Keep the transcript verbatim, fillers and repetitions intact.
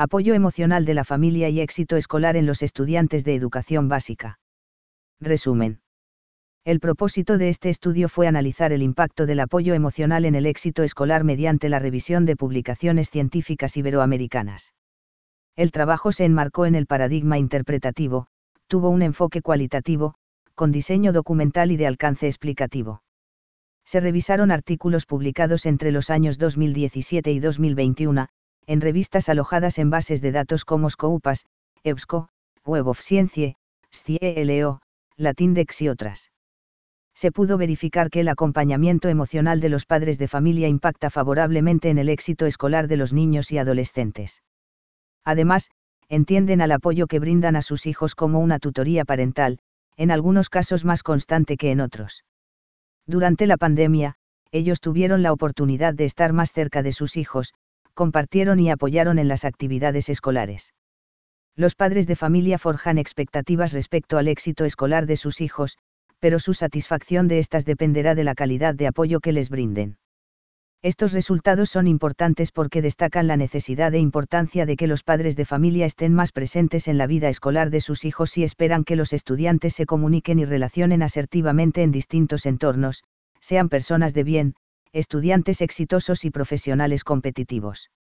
Apoyo emocional de la familia y éxito escolar en los estudiantes de educación básica. Resumen. El propósito de este estudio fue analizar el impacto del apoyo emocional en el éxito escolar mediante la revisión de publicaciones científicas iberoamericanas. El trabajo se enmarcó en el paradigma interpretativo, tuvo un enfoque cualitativo, con diseño documental y de alcance explicativo. Se revisaron artículos publicados entre los años dos mil diecisiete y dos mil veintiuno, en revistas alojadas en bases de datos como Scopus, EBSCO, Web of Science, SciELO, Latindex y otras. Se pudo verificar que el acompañamiento emocional de los padres de familia impacta favorablemente en el éxito escolar de los niños y adolescentes. Además, entienden al apoyo que brindan a sus hijos como una tutoría parental, en algunos casos más constante que en otros. Durante la pandemia, ellos tuvieron la oportunidad de estar más cerca de sus hijos, compartieron y apoyaron en las actividades escolares. Los padres de familia forjan expectativas respecto al éxito escolar de sus hijos, pero su satisfacción de estas dependerá de la calidad de apoyo que les brinden. Estos resultados son importantes porque destacan la necesidad e importancia de que los padres de familia estén más presentes en la vida escolar de sus hijos y esperan que los estudiantes se comuniquen y relacionen asertivamente en distintos entornos, sean personas de bien, estudiantes exitosos y profesionales competitivos.